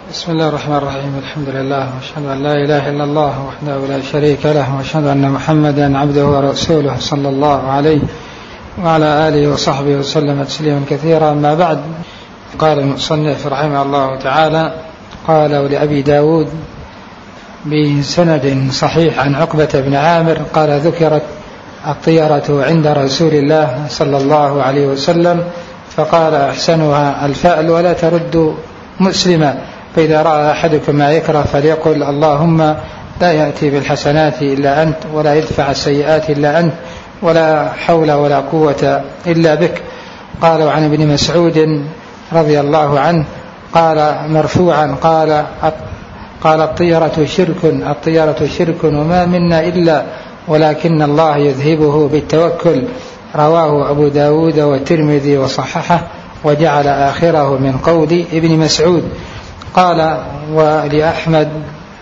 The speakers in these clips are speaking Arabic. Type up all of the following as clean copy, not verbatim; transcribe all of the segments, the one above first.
بسم الله الرحمن الرحيم. الحمد لله واشهد ان لا اله الا الله وحده لا شريك له واشهد ان محمدا عبده ورسوله صلى الله عليه وعلى اله وصحبه وسلم تسليما كثيرا. ما بعد، قال المصنف رحمه الله تعالى: قال لأبي داود بسند صحيح عن عقبة بن عامر قال: ذكرت الطيرة عند رسول الله صلى الله عليه وسلم فقال: أحسنها الفأل ولا ترد مسلما، فإذا رأى أحدكم ما يكره فليقل: اللهم لا يأتي بالحسنات إلا أنت ولا يدفع السيئات إلا أنت ولا حول ولا قوة إلا بك. قال: وعن ابن مسعود رضي الله عنه قال مرفوعا قال الطيرة شرك وما منا إلا ولكن الله يذهبه بالتوكل. رواه أبو داود والترمذي وصححه وجعل آخره من قول ابن مسعود. قال: ولأحمد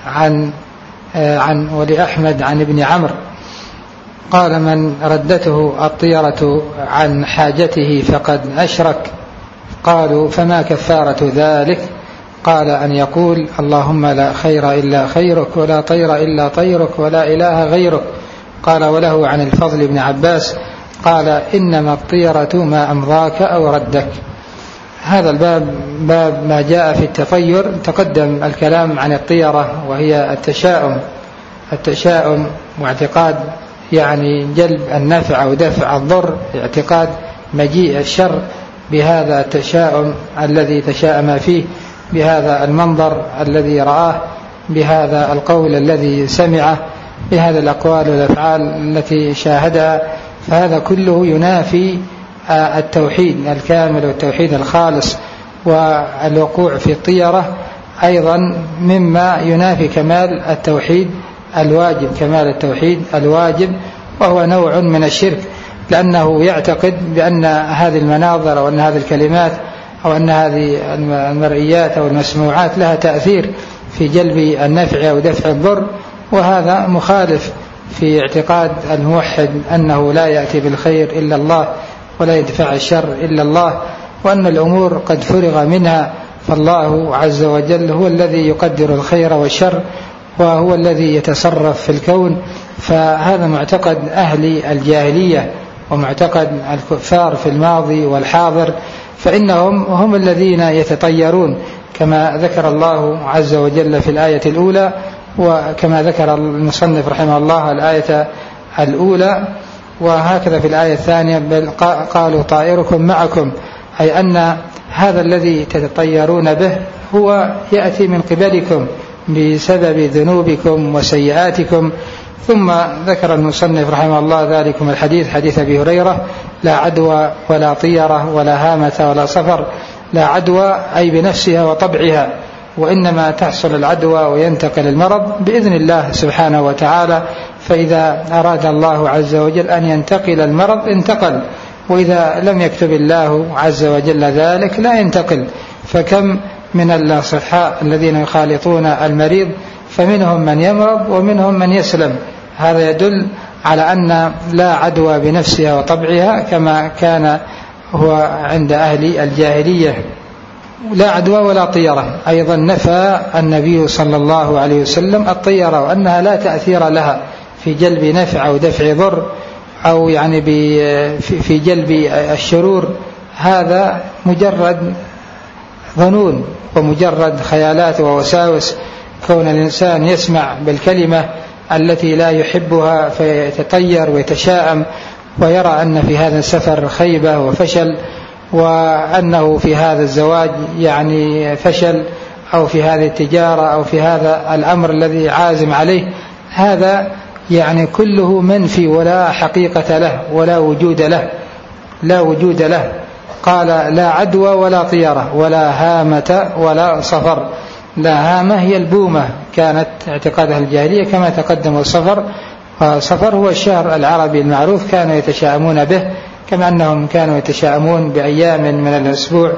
عن ابن عمرو قال: من ردته الطيرة عن حاجته فقد أشرك. قالوا: فما كفارة ذلك؟ قال: أن يقول: اللهم لا خير إلا خيرك ولا طير إلا طيرك ولا إله غيرك. قال: وله عن الفضل بن عباس قال: إنما الطيرة ما أمضاك أو ردك. هذا الباب باب ما جاء في التطير. تقدم الكلام عن الطيرة وهي التشاؤم واعتقاد يعني جلب النفع أو دفع الضر، اعتقاد مجيء الشر بهذا التشاؤم الذي تشاءم فيه، بهذا المنظر الذي رآه، بهذا القول الذي سمعه، بهذا الأقوال والأفعال التي شاهدها. فهذا كله ينافي التوحيد الكامل والتوحيد الخالص، والوقوع في الطيرة أيضا مما ينافي كمال التوحيد الواجب، وهو نوع من الشرك، لأنه يعتقد بأن هذه المناظر أو أن هذه الكلمات أو أن هذه المرئيات أو المسموعات لها تأثير في جلب النفع أو دفع الضر، وهذا مخالف في اعتقاد الموحد أنه لا يأتي بالخير إلا الله ولا يدفع الشر إلا الله، وأن الأمور قد فرغ منها، فالله عز وجل هو الذي يقدر الخير والشر وهو الذي يتصرف في الكون. فهذا معتقد أهل الجاهلية ومعتقد الكفار في الماضي والحاضر، فإنهم هم الذين يتطيرون كما ذكر الله عز وجل في الآية الأولى، وكما ذكر المصنف رحمه الله الآية الأولى، وهكذا في الآية الثانية: بل قالوا طائركم معكم، أي أن هذا الذي تتطيرون به هو يأتي من قبلكم بسبب ذنوبكم وسيئاتكم. ثم ذكر المصنف رحمه الله ذلكم الحديث، حديث أبي هريرة: لا عدوى ولا طيرة ولا هامة ولا صفر. لا عدوى أي بنفسها وطبعها، وإنما تحصل العدوى وينتقل المرض بإذن الله سبحانه وتعالى، فإذا أراد الله عز وجل أن ينتقل المرض انتقل، وإذا لم يكتب الله عز وجل ذلك لا ينتقل. فكم من الأصحاء الذين يخالطون المريض فمنهم من يمرض ومنهم من يسلم. هذا يدل على أن لا عدوى بنفسها وطبعها كما كان هو عند أهل الجاهلية. لا عدوى ولا طيرة. أيضا نفى النبي صلى الله عليه وسلم الطيرة، وأنها لا تأثير لها في جلب نفع أو دفع ضر أو يعني في جلب الشرور. هذا مجرد ظنون ومجرد خيالات ووساوس، كون الإنسان يسمع بالكلمة التي لا يحبها فيتطير ويتشاءم ويرى أن في هذا السفر خيبة وفشل، وأنه في هذا الزواج يعني فشل، أو في هذه التجارة أو في هذا الأمر الذي عازم عليه. هذا يعني كله منفي ولا حقيقة له ولا وجود له. قال: لا عدوى ولا طيرة ولا هامة ولا صفر. لا هامة هي البومة، كانت اعتقادها الجاهلية كما تقدم. والصفر هو الشهر العربي المعروف، كانوا يتشاءمون به، كما أنهم كانوا يتشاءمون بأيام من الأسبوع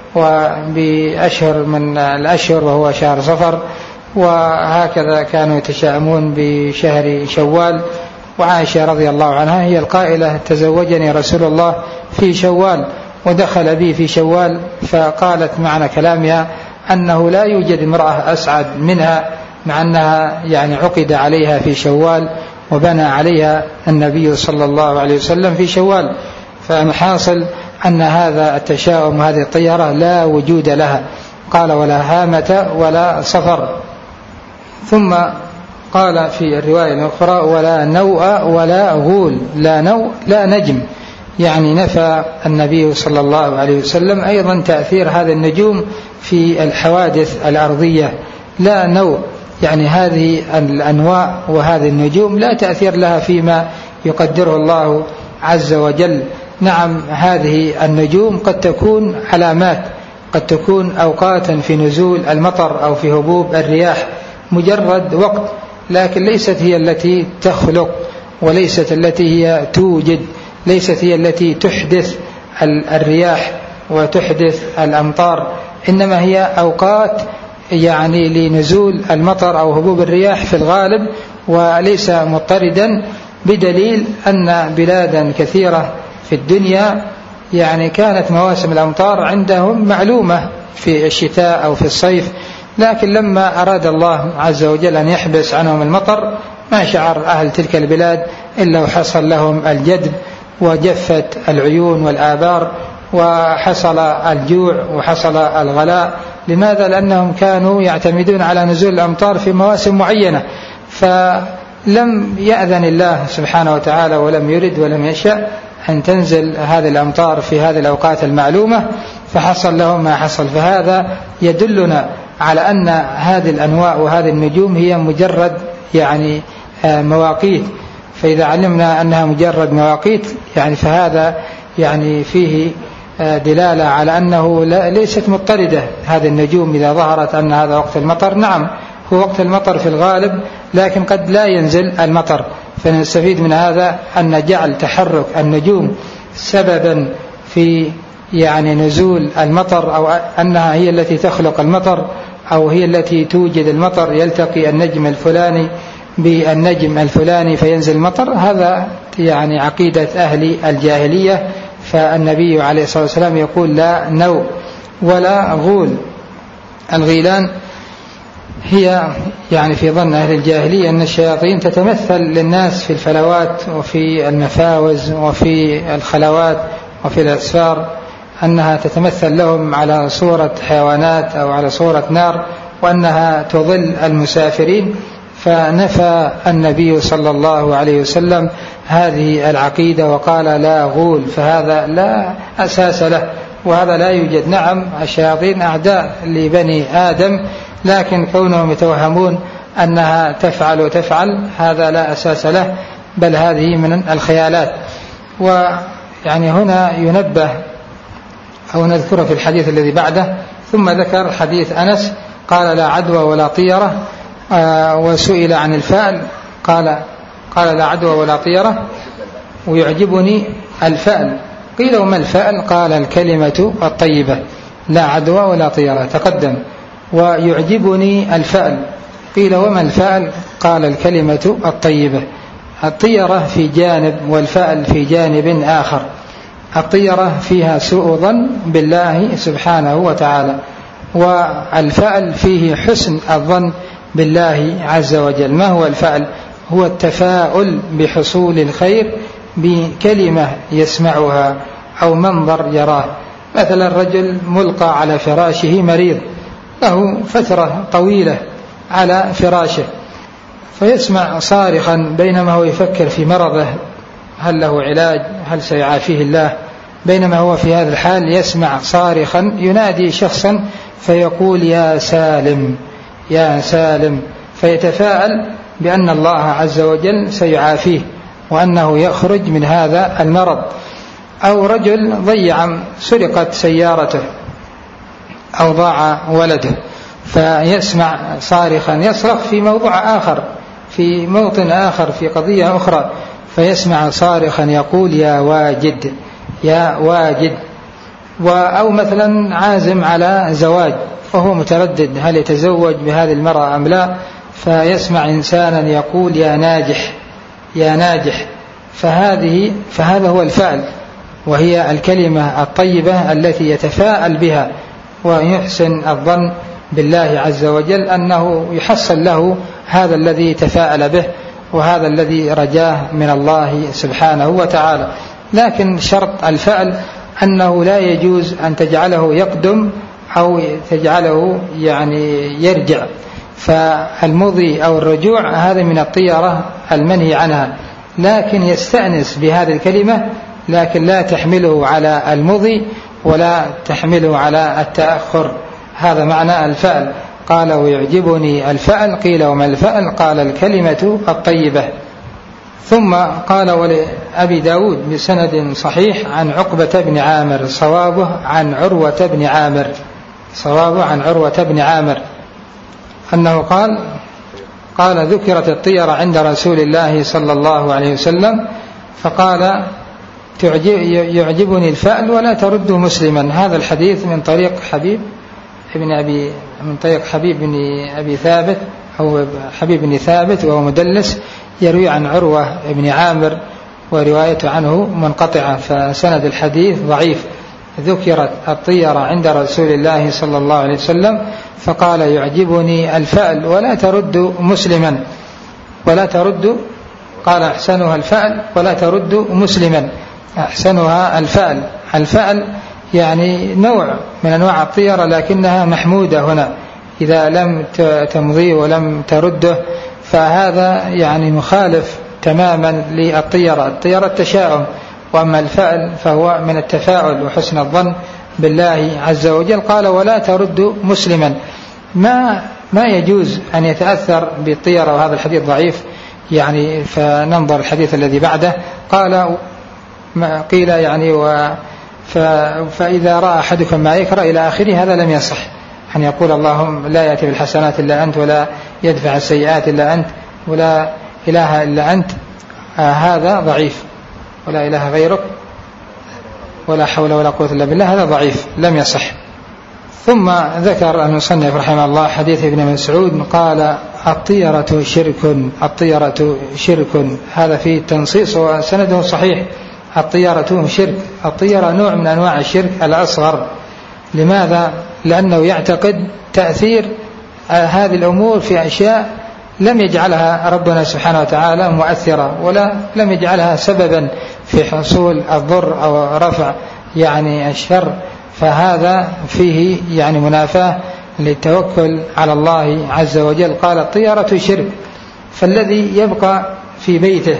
وبأشهر من الأشهر وهو شهر صفر، وهكذا كانوا يتشاءمون بشهر شوال. وعائشة رضي الله عنها هي القائلة: تزوجني رسول الله في شوال ودخل بي في شوال، فقالت معنى كلامها: أنه لا يوجد امرأة أسعد منها، مع أنها يعني عقد عليها في شوال وبنى عليها النبي صلى الله عليه وسلم في شوال. فالحاصل أن هذا التشاؤم وهذه الطيرة لا وجود لها. قال ولا هامة ولا صفر. ثم قال في الرواية الأخرى ولا نوء ولا غول. لا نوء لا نجم، يعني نفى النبي صلى الله عليه وسلم أيضا تأثير هذه النجوم في الحوادث الأرضية. لا نوء يعني هذه الأنواع وهذه النجوم لا تأثير لها فيما يقدره الله عز وجل. نعم هذه النجوم قد تكون علامات، قد تكون أوقاتا في نزول المطر أو في هبوب الرياح، مجرد وقت، لكن ليست هي التي تخلق، وليست التي هي توجد، ليست هي التي تحدث الرياح وتحدث الأمطار، إنما هي أوقات يعني لنزول المطر أو هبوب الرياح في الغالب، وليس مضطردا، بدليل أن بلادا كثيرة في الدنيا يعني كانت مواسم الأمطار عندهم معلومة في الشتاء أو في الصيف، لكن لما أراد الله عز وجل أن يحبس عنهم المطر ما شعر أهل تلك البلاد إلا وحصل لهم الجدب وجفت العيون والآبار وحصل الجوع وحصل الغلاء. لماذا؟ لأنهم كانوا يعتمدون على نزول الأمطار في مواسم معينة، فلم يأذن الله سبحانه وتعالى ولم يرد ولم يشاء أن تنزل هذه الأمطار في هذه الأوقات المعلومة، فحصل لهم ما حصل. فهذا يدلنا على أن هذه الأنواع وهذه النجوم هي مجرد يعني مواقيت. فإذا علمنا أنها مجرد مواقيت يعني فهذا يعني فيه دلالة على أنه ليست مضطردة هذه النجوم. إذا ظهرت أن هذا وقت المطر، نعم هو وقت المطر في الغالب، لكن قد لا ينزل المطر. فنستفيد من هذا أن جعل تحرك النجوم سببا في يعني نزول المطر، أو أنها هي التي تخلق المطر أو هي التي توجد المطر، يلتقي النجم الفلاني بالنجم الفلاني فينزل المطر، هذا يعني عقيدة أهل الجاهلية. فالنبي عليه الصلاة والسلام يقول لا نوء ولا غول. الغيلان هي يعني في ظن أهل الجاهلية أن الشياطين تتمثل للناس في الفلوات وفي المفاوز وفي الخلوات وفي الأسفار، أنها تتمثل لهم على صورة حيوانات أو على صورة نار، وأنها تضل المسافرين. فنفى النبي صلى الله عليه وسلم هذه العقيدة وقال لا غول، فهذا لا أساس له وهذا لا يوجد. نعم الشياطين أعداء لبني آدم، لكن كونهم يتوهمون أنها تفعل وتفعل هذا لا أساس له، بل هذه من الخيالات. ويعني هنا ينبه أو نذكر في الحديث الذي بعده. ثم ذكر حديث أنس قال لا عدوى ولا طيرة، وسئل عن الفأل قال لا عدوى ولا طيرة ويعجبني الفأل. قيل وما الفأل؟ قال الكلمة الطيبة. لا عدوى ولا طيرة تقدم. ويعجبني الفأل. قيل وما الفأل؟ قال الكلمة الطيبة. الطيرة في جانب والفأل في جانب آخر. الطيرة فيها سوء ظن بالله سبحانه وتعالى، والفأل فيه حسن الظن بالله عز وجل. ما هو الفأل؟ هو التفاؤل بحصول الخير بكلمة يسمعها أو منظر يراه. مثلا رجل ملقى على فراشه مريض له فترة طويلة على فراشه، فيسمع صارخا بينما هو يفكر في مرضه، هل له علاج؟ هل سيعافيه الله؟ بينما هو في هذا الحال يسمع صارخا ينادي شخصا فيقول يا سالم يا سالم، فيتفاءل بأن الله عز وجل سيعافيه وأنه يخرج من هذا المرض. أو رجل سرقت سيارته أو ضاع ولده، فيسمع صارخا يصرخ في موضوع آخر في موطن آخر في قضية أخرى، فيسمع صارخا يقول يا واجد يا واجد. أو مثلا عازم على زواج وهو متردد هل يتزوج بهذه المرأة أم لا، فيسمع إنسانا يقول يا ناجح يا ناجح. فهذا هو الفعل، وهي الكلمة الطيبة التي يتفاءل بها ويحسن الظن بالله عز وجل أنه يحصل له هذا الذي تفاءل به وهذا الذي رجاه من الله سبحانه وتعالى. لكن شرط الفعل أنه لا يجوز أن تجعله يقدم أو تجعله يعني يرجع، فالمضي أو الرجوع هذا من الطيرة المنهي عنها، لكن يستأنس بهذه الكلمة، لكن لا تحمله على المضي ولا تحمله على التأخر. هذا معنى الفعل. قال ويعجبني الفعل، قيل وما الفعل؟ قال الكلمة الطيبة. ثم قال ولأبي داود بسند صحيح عن عقبة بن عامر صوابه عن عروة بن عامر، صوابه عن عروة بن عامر أنه قال ذكرت الطيرة عند رسول الله صلى الله عليه وسلم فقال يعجبني الفأل ولا ترد مسلما. هذا الحديث من طريق حبيب بن أبي ثابت أو حبيب بن ثابت وهو مدلس، يروي عن عروة بن عامر وروايته عنه منقطعة، فسند الحديث ضعيف. ذكرت الطيرة عند رسول الله صلى الله عليه وسلم فقال يعجبني الفأل ولا ترد مسلما، ولا ترد، قال أحسنها الفأل ولا ترد مسلما، أحسنها الفأل. الفأل يعني نوع من أنواع الطيرة لكنها محمودة هنا، إذا لم تمضي ولم ترده فهذا يعني مخالف تماما للطيرة. الطيرة التشاؤم، وأما الفأل فهو من التفاؤل وحسن الظن بالله عز وجل. قال ولا ترد مسلما، ما يجوز أن يتأثر بالطيرة، وهذا الحديث ضعيف يعني، فننظر الحديث الذي بعده. قيل يعني فإذا رأى أحدكم ما يكره إلى آخره، هذا لم يصح أن يقول اللهم لا يأتي بالحسنات إلا أنت ولا يدفع السيئات إلا أنت ولا إله إلا أنت، هذا ضعيف، ولا إله غيرك ولا حول ولا قوة إلا بالله، هذا ضعيف لم يصح. ثم ذكر المصنف رحمه الله حديث ابن مسعود قال الطيرة شرك، الطيرة شرك، هذا فيه تنصيص وسنده صحيح. الطيرة شرك، الطيرة نوع من أنواع الشرك الأصغر. لماذا؟ لأنه يعتقد تأثير هذه الأمور في أشياء لم يجعلها ربنا سبحانه وتعالى مؤثرة، ولا لم يجعلها سببا في حصول الضر أو رفع يعني الشر، فهذا فيه يعني منافاة للتوكل على الله عز وجل. قال الطيرة شرك. فالذي يبقى في بيته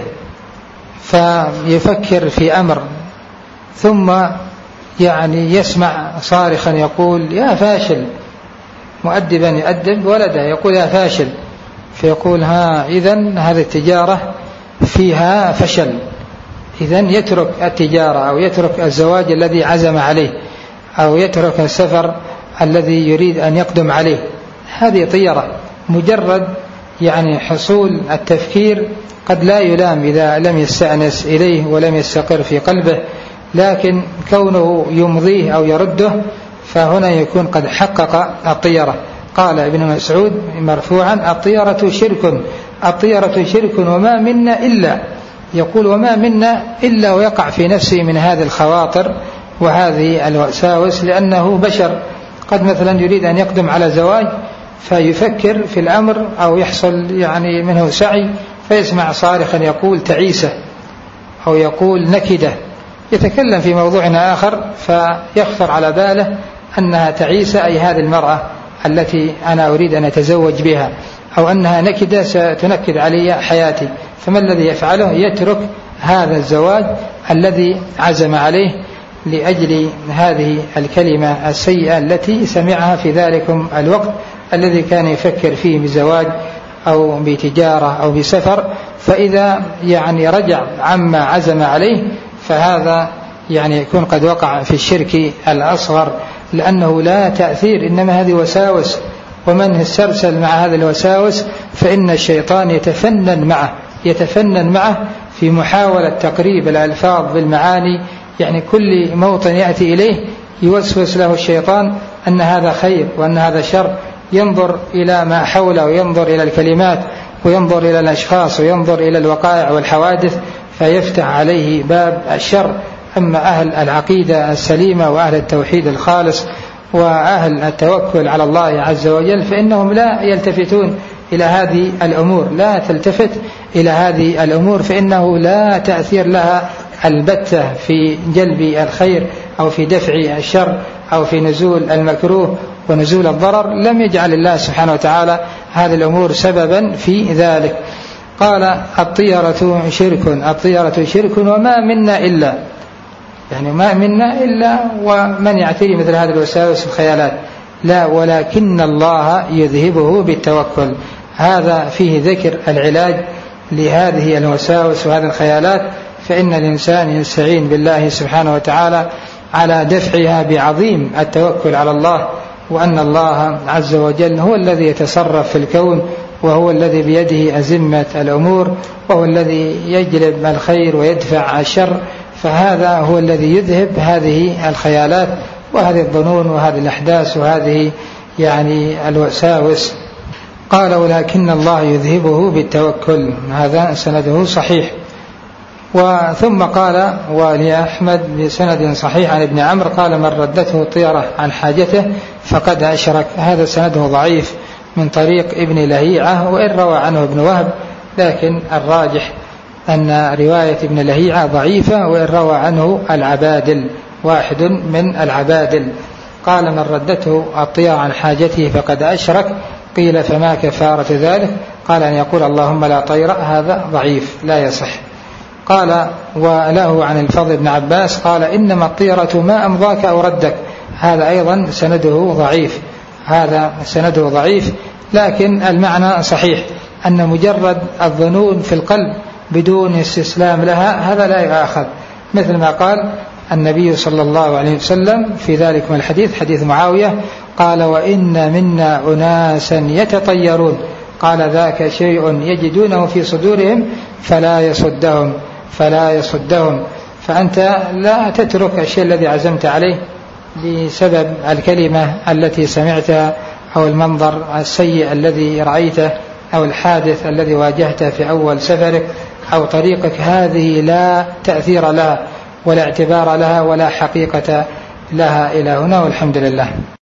فيفكر في أمر ثم يعني يسمع صارخا يقول يا فاشل، مؤدبا يؤدب ولده يقول يا فاشل، فيقول إذن هذه التجارة فيها فشل، إذن يترك التجارة أو يترك الزواج الذي عزم عليه أو يترك السفر الذي يريد أن يقدم عليه. هذه طيرة، مجرد يعني حصول التفكير قد لا يلام إذا لم يستأنس إليه ولم يستقر في قلبه، لكن كونه يمضيه أو يرده فهنا يكون قد حقق الطيرة. قال ابن مسعود مرفوعا الطيرة شرك، الطيرة شرك وما منا إلا، يقول وما منا إلا ويقع في نفسه من هذه الخواطر وهذه الوساوس، لأنه بشر قد مثلا يريد أن يقدم على زواج فيفكر في الأمر أو يحصل يعني منه سعي فيسمع صارخا يقول تعيسة أو يقول نكدة، يتكلم في موضوع آخر فيخطر على باله أنها تعيسة أي هذه المرأة التي أنا أريد أن أتزوج بها، أو أنها نكدة ستنكد علي حياتي. فما الذي يفعله؟ يترك هذا الزواج الذي عزم عليه لأجل هذه الكلمة السيئة التي سمعها في ذلكم الوقت الذي كان يفكر فيه بزواج أو بتجارة أو بسفر. فإذا يعني رجع عما عزم عليه فهذا يعني يكون قد وقع في الشرك الأصغر، لأنه لا تأثير، إنما هذه وساوس، ومن استرسل مع هذه الوساوس فإن الشيطان يتفنن معه في محاولة تقريب الألفاظ بالمعاني. يعني كل موطن يأتي إليه يوسوس له الشيطان أن هذا خير وأن هذا شر، ينظر إلى ما حوله وينظر إلى الكلمات وينظر إلى الأشخاص وينظر إلى الوقائع والحوادث فيفتح عليه باب الشر. أما أهل العقيدة السليمة وأهل التوحيد الخالص وأهل التوكل على الله عز وجل فإنهم لا يلتفتون إلى هذه الأمور، لا تلتفت إلى هذه الأمور، فإنه لا تأثير لها البتة في جلب الخير أو في دفع الشر أو في نزول المكروه ونزول الضرر. لم يجعل الله سبحانه وتعالى هذه الأمور سببا في ذلك. قال الطيرة شرك وما منا إلا، يعني ما منا إلا ومن يعتري مثل هذه الوساوس والخيالات، لا ولكن الله يذهبه بالتوكل. هذا فيه ذكر العلاج لهذه الوساوس وهذه الخيالات، فإن الإنسان يستعين بالله سبحانه وتعالى على دفعها بعظيم التوكل على الله، وأن الله عز وجل هو الذي يتصرف في الكون، وهو الذي بيده أزمة الأمور، وهو الذي يجلب الخير ويدفع الشر، فهذا هو الذي يذهب هذه الخيالات وهذه الظنون وهذه الأحداث وهذه يعني الوساوس. قال ولكن الله يذهبه بالتوكل، هذا سنده صحيح. وثم قال ولأحمد بسند صحيح عن ابن عمرو قال من ردته الطيرة عن حاجته فقد أشرك. هذا سنده ضعيف من طريق ابن لهيعة، وإن روى عنه ابن وهب، لكن الراجح أن رواية ابن لهيعة ضعيفة، وإن روى عنه العبادل واحد من العبادل. قال من ردته الطيرة عن حاجته فقد أشرك. قيل فما كفارة ذلك؟ قال أن يقول اللهم لا طير. هذا ضعيف لا يصح. قال وله عن الفضل بن عباس قال إنما الطيرة ما أمضاك أو ردك. هذا أيضا سنده ضعيف، هذا سنده ضعيف، لكن المعنى صحيح، أن مجرد الظنون في القلب بدون استسلام لها هذا لا يؤاخذ، مثل ما قال النبي صلى الله عليه وسلم في ذلك من الحديث، حديث معاوية، قال وإن منا أناسا يتطيرون، قال ذاك شيء يجدونه في صدورهم فلا يصدهم. فأنت لا تترك الشيء الذي عزمت عليه بسبب الكلمة التي سمعتها أو المنظر السيء الذي رأيته أو الحادث الذي واجهته في أول سفرك أو طريقك. هذه لا تأثير لها ولا اعتبار لها ولا حقيقة لها إلى هنا، والحمد لله.